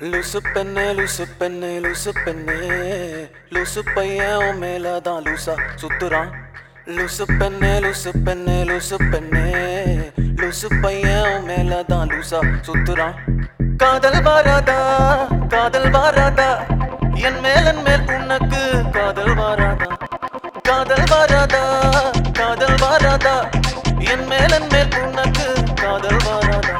லூசு பெண்ணே லூசு பெண்ணே லூசு பெண்ணே லூசு பையன் உன் மேலதான் லூசா சுத்துறான். லூசு பெண்ணே லூசு பெண்ணே லூசு பெண்ணே லூசு பையன் உன் மேலதான் லூசா சுத்துறான். காதல் வாராதா காதல் வாராதா என் மேல் உனக்கு காதல் வாராதா. காதல் வாராதா காதல் வாராதா என் மேல் உனக்கு காதல் வாராதா.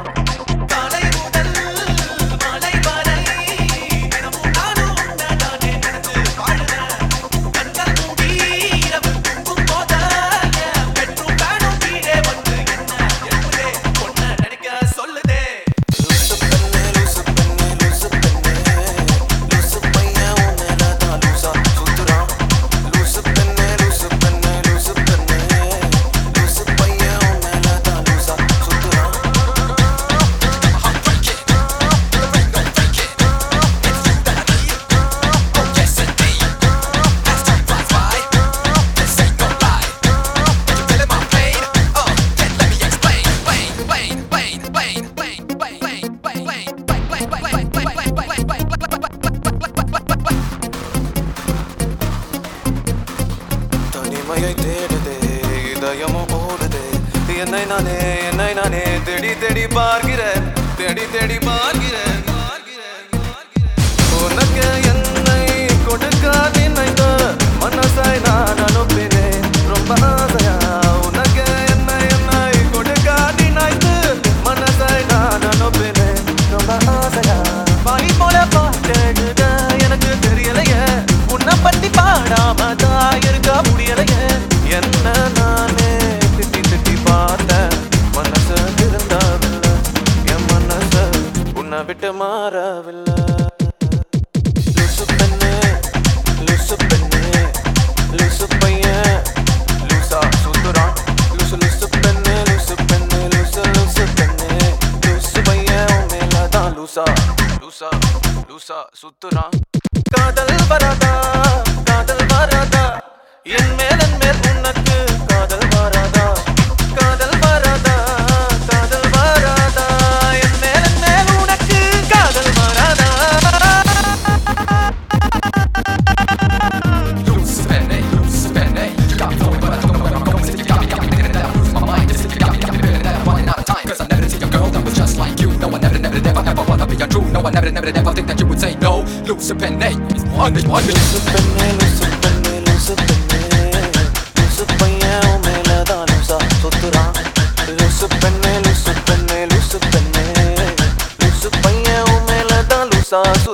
தனிமையை தேடுதே இதயமும் ஓடுதே என்னை நானே தேடி தேடி பார்க்கிறேன் தேடி தேடி பார்க்கிறேன். உனக்கு என்னை கொடுக்காது நினைத்த மனசாய் நான் அனுப்பினேன் ரொம்ப ஆசையா. உனக்கு என்னை கொடுக்காது நினைத்து மனசாய் நான் அனுப்பினேன் ரொம்ப ஆசையா. பாய் போல பாட்டெழுத எனக்கு தெரியலையே உன்னை பத்தி பாடாமதா இருக்க முடியலையே. என்ன நானே திட்டி திட்டி பார்த்தேன் மனசு திருந்தாவில்லை என் மனசு உன்னை விட்டு மாறவில்லை. லூசு பெண்ணே லூசு பெண்ணே லூசு பையன் லூசா சுத்துறான். லூசு லூசு பெண்ணே லூசு பெண்ணே லூசு லூசு பெண்ணே லூசு பையன் உன் மேலதான் லூசா லூசா லூசா சுத்துறான். காதல் வராதா காதல் வராதா என் மேல் உனக்கு காதல் வராதா. காதல் வராதா காதல் வராதா என் மேல் உனக்கு காதல் வராதா. Loose penny, you got me flowing but I don't know where I'm going. You got me thinking that I'm losing my mind. You got me thinking that I'm running out of time. Cause I never see a girl that was just like you. No, I never ever wanna be untrue. No, I never ever think that you would say no. Loose penny, one லூசு பெண்ணே லூசு பெண்ணே லூசு பெண்ணே லூசு பையன் உன் மேலதான் லூசா சுத்துறான். லூசு பெண்ணே லூசு பெண்ணே லூசு பெண்ணே லூசு பையன் உன் மேலதான் லூசா